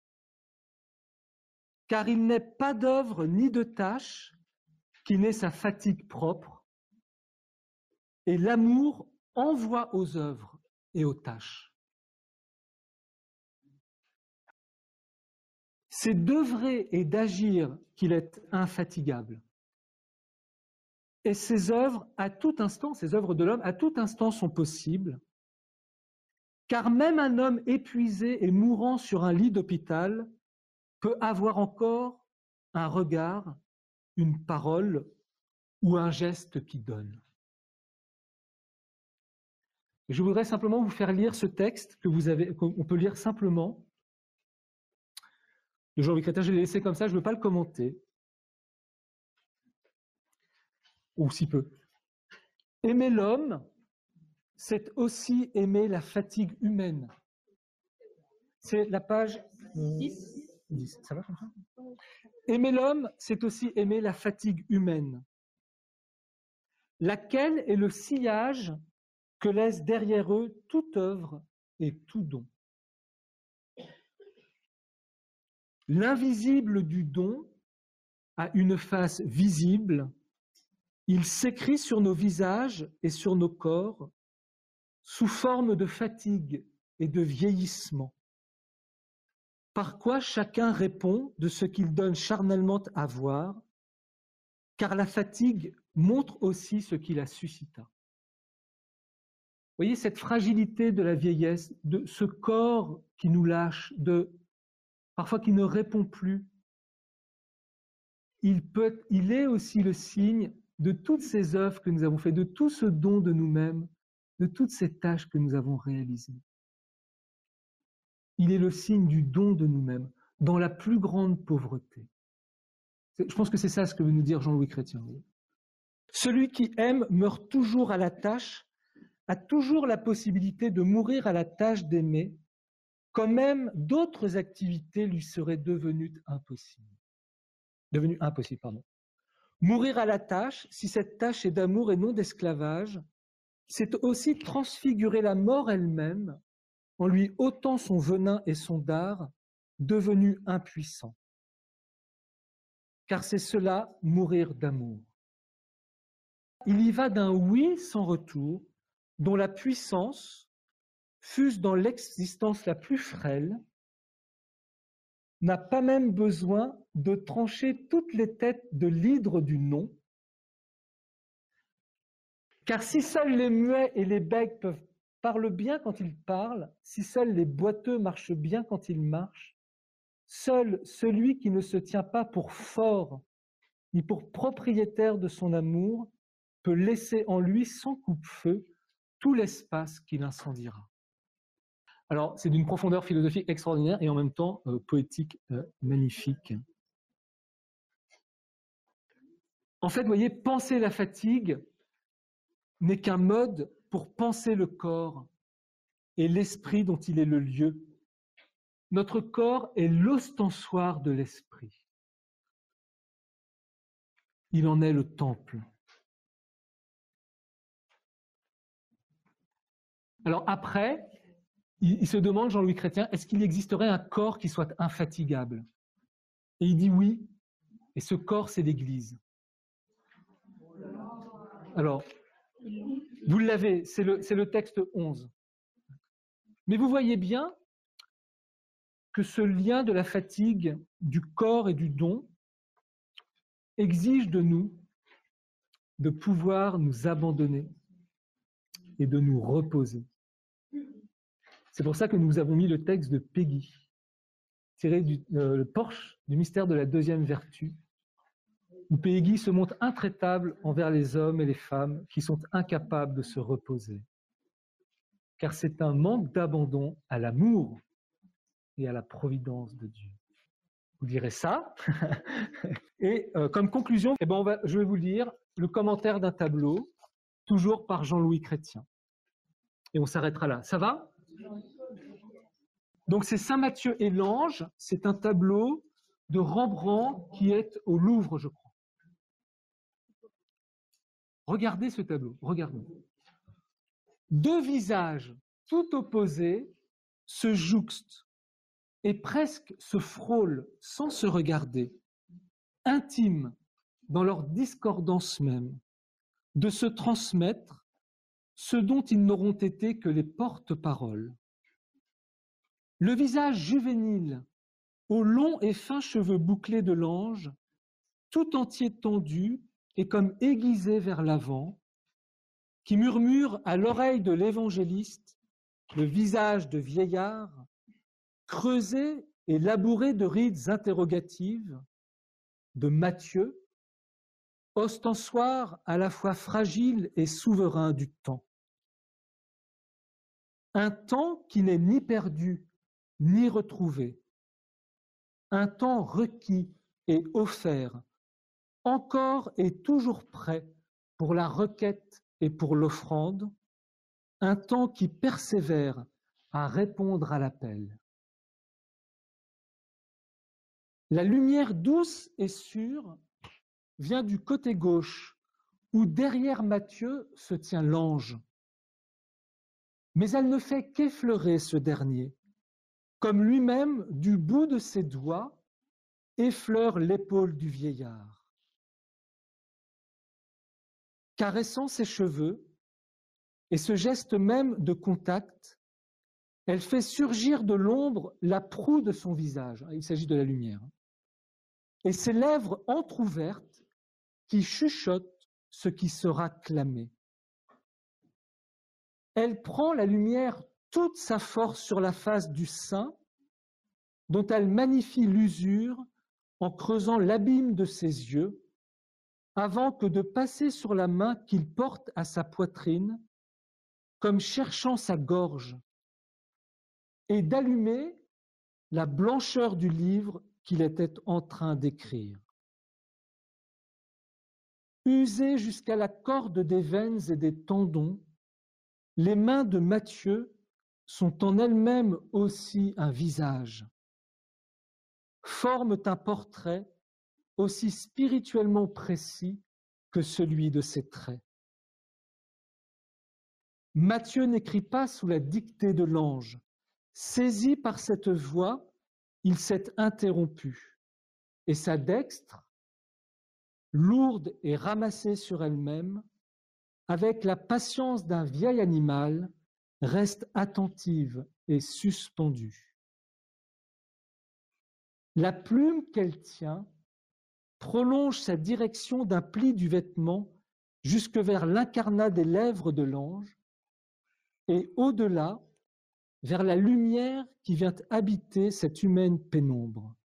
car il n'est pas d'œuvre ni de tâche qui n'ait sa fatigue propre, et l'amour envoie aux œuvres et aux tâches. C'est d'œuvrer et d'agir qu'il est infatigable. Et ces œuvres, à tout instant, ces œuvres de l'homme, à tout instant sont possibles, car même un homme épuisé et mourant sur un lit d'hôpital peut avoir encore un regard, une parole ou un geste qui donne. Je voudrais simplement vous faire lire ce texte que vous avez, qu'on peut lire simplement. De Jean-Louis Chrétien, je l'ai laissé comme ça, je ne veux pas le commenter. Ou si peu. Aimer l'homme, c'est aussi aimer la fatigue humaine. C'est la page dix. dix. Ça va comme ça ? Aimer l'homme, c'est aussi aimer la fatigue humaine, laquelle est le sillage que laisse derrière eux toute œuvre et tout don. L'invisible du don a une face visible, il s'écrit sur nos visages et sur nos corps sous forme de fatigue et de vieillissement, par quoi chacun répond de ce qu'il donne charnellement à voir, car la fatigue montre aussi ce qui la suscita. Vous voyez cette fragilité de la vieillesse, de ce corps qui nous lâche, de parfois qui ne répond plus. Il peut, il est aussi le signe de toutes ces œuvres que nous avons faites, de tout ce don de nous-mêmes, de toutes ces tâches que nous avons réalisées. Il est le signe du don de nous-mêmes, dans la plus grande pauvreté. Je pense que c'est ça ce que veut nous dire Jean-Louis Chrétien. Celui qui aime meurt toujours à la tâche, a toujours la possibilité de mourir à la tâche d'aimer, quand même d'autres activités lui seraient devenues impossibles. Devenues impossibles, pardon. Mourir à la tâche, si cette tâche est d'amour et non d'esclavage, c'est aussi transfigurer la mort elle-même en lui ôtant son venin et son dard, devenu impuissant. Car c'est cela, mourir d'amour. Il y va d'un oui sans retour, dont la puissance, fût-ce dans l'existence la plus frêle, n'a pas même besoin de trancher toutes les têtes de l'hydre du non, car si seuls les muets et les bègues peuvent parlent bien quand ils parlent, si seuls les boiteux marchent bien quand ils marchent, Seul celui qui ne se tient pas pour fort, ni pour propriétaire de son amour, peut laisser en lui sans coupe-feu tout l'espace qu'il incendiera. Alors, c'est d'une profondeur philosophique extraordinaire et en même temps euh, poétique euh, magnifique. En fait, vous voyez, penser la fatigue n'est qu'un mode pour penser le corps et l'esprit dont il est le lieu. Notre corps est l'ostensoir de l'esprit. Il en est le temple. Alors après, il, il se demande, Jean-Louis Chrétien, est-ce qu'il existerait un corps qui soit infatigable? Et il dit oui, et ce corps, c'est l'Église. Alors, vous l'avez, c'est le, c'est le texte onze. Mais vous voyez bien que ce lien de la fatigue, du corps et du don exige de nous de pouvoir nous abandonner et de nous reposer. C'est pour ça que nous avons mis le texte de Péguy, tiré du euh, le Porche du mystère de la deuxième vertu, où Péguy se montre intraitable envers les hommes et les femmes qui sont incapables de se reposer. Car c'est un manque d'abandon à l'amour et à la providence de Dieu. Vous direz ça. Et euh, comme conclusion, eh ben on va, je vais vous lire le commentaire d'un tableau, toujours par Jean-Louis Chrétien. Et on s'arrêtera là. Ça va? Donc c'est Saint Matthieu et l'ange, c'est un tableau de Rembrandt qui est au Louvre, je crois. Regardez ce tableau, regardez. Deux visages tout opposés se jouxtent et presque se frôlent sans se regarder, intimes dans leur discordance même, de se transmettre ce dont ils n'auront été que les porte-paroles. Le visage juvénile, aux longs et fins cheveux bouclés de l'ange, tout entier tendu et comme aiguisé vers l'avant, qui murmure à l'oreille de l'évangéliste le visage de vieillard, creusé et labouré de rides interrogatives, de Matthieu, ostensoir à la fois fragile et souverain du temps. Un temps qui n'est ni perdu, ni retrouvé. Un temps requis et offert, encore et toujours prêt pour la requête et pour l'offrande, un temps qui persévère à répondre à l'appel. La lumière douce et sûre vient du côté gauche, où derrière Matthieu se tient l'ange. Mais elle ne fait qu'effleurer ce dernier, comme lui-même, du bout de ses doigts, effleure l'épaule du vieillard. Caressant ses cheveux, et ce geste même de contact, elle fait surgir de l'ombre la proue de son visage, il s'agit de la lumière, et ses lèvres entr'ouvertes qui chuchotent ce qui sera clamé. Elle prend la lumière toute sa force sur la face du saint, dont elle magnifie l'usure en creusant l'abîme de ses yeux, avant que de passer sur la main qu'il porte à sa poitrine, comme cherchant sa gorge, et d'allumer la blancheur du livre qu'il était en train d'écrire. Usées jusqu'à la corde des veines et des tendons, les mains de Matthieu sont en elles-mêmes aussi un visage, forment un portrait aussi spirituellement précis que celui de ses traits. Matthieu n'écrit pas sous la dictée de l'ange. Saisi par cette voix, il s'est interrompu, et sa dextre, lourde et ramassée sur elle-même, avec la patience d'un vieil animal, reste attentive et suspendue. La plume qu'elle tient prolonge sa direction d'un pli du vêtement jusque vers l'incarnat des lèvres de l'ange, et au-delà, vers la lumière qui vient habiter cette humaine pénombre.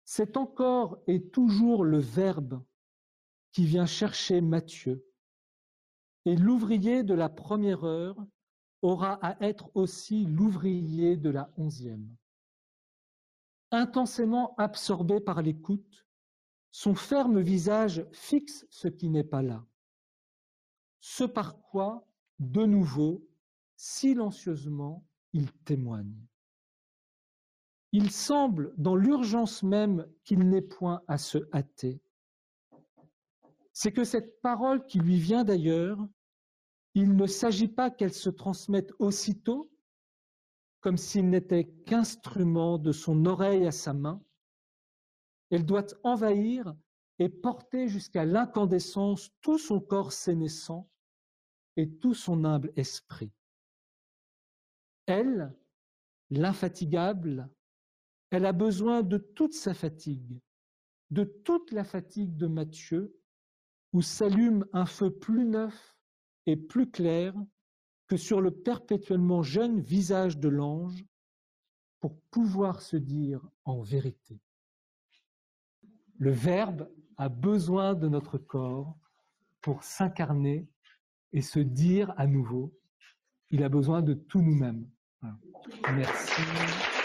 c'est encore et toujours le Verbe qui vient chercher Matthieu. Et l'ouvrier de la première heure aura à être aussi l'ouvrier de la onzième. Intensément absorbé par l'écoute, son ferme visage fixe ce qui n'est pas là. Ce par quoi, de nouveau, silencieusement, il témoigne. Il semble, dans l'urgence même, qu'il n'ait point à se hâter. C'est que cette parole qui lui vient d'ailleurs, il ne s'agit pas qu'elle se transmette aussitôt, comme s'il n'était qu'instrument de son oreille à sa main. Elle doit envahir et porter jusqu'à l'incandescence tout son corps sénescent et tout son humble esprit. Elle, l'infatigable, elle a besoin de toute sa fatigue, de toute la fatigue de Matthieu, où s'allume un feu plus neuf et plus clair que sur le perpétuellement jeune visage de l'ange, pour pouvoir se dire en vérité. Le Verbe a besoin de notre corps pour s'incarner et se dire à nouveau. Il a besoin de tout nous-mêmes. Voilà. Merci.